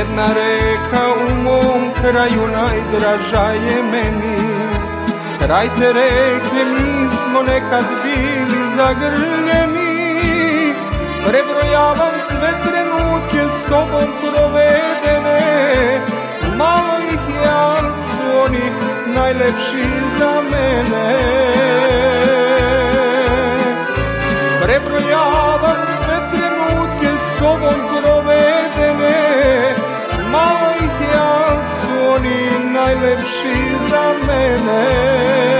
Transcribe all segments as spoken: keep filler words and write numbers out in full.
Jedna reka u mom kraju najdraža je meni. Kraj te reke mi smo nekad bili zagrljeni. Prebrojavam sve trenutke s tobom provedene. Malo ih je, ali su oni najlepši za mene. Prebrojavam sve trenutke s tobom provedene. Malo ih je, ali su oni najlepši za mene.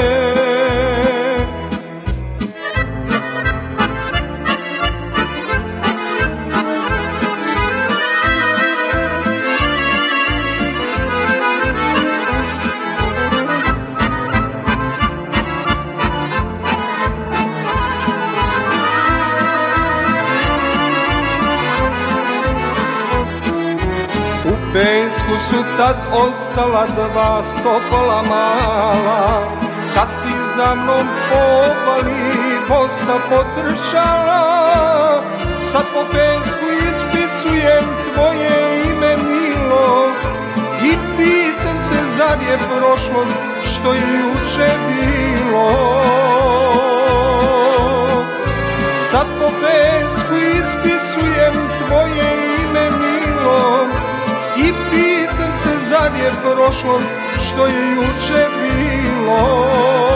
U pesku su tad ostala dva stopala mala. Kad si za mnom popali, bosa potrčala. Sad po pesku ispisujem tvoje ime milo i pitam se zar je prošlost što je juče bilo. Sad po pesku ispisujem tvoje ime milo i pitam se zar je prošlost što je juče bilo.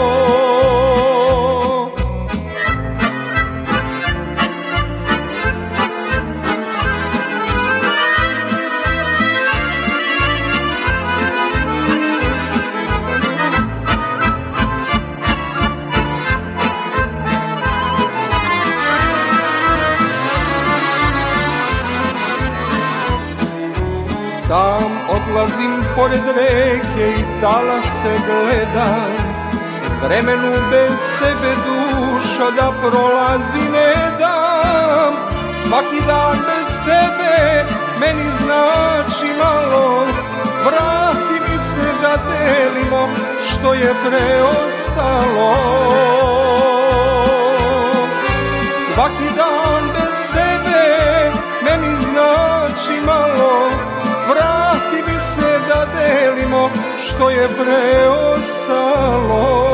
Sam odlazim pored reke i talase gledam. Vremenu bez tebe dušo da prolazi ne dam. Svaki dan bez tebe meni znači malo. Vrati mi se da delimo što je preostalo. Svaki dan bez tebe meni znači malo. Vrati mi se da delimo što je preostalo.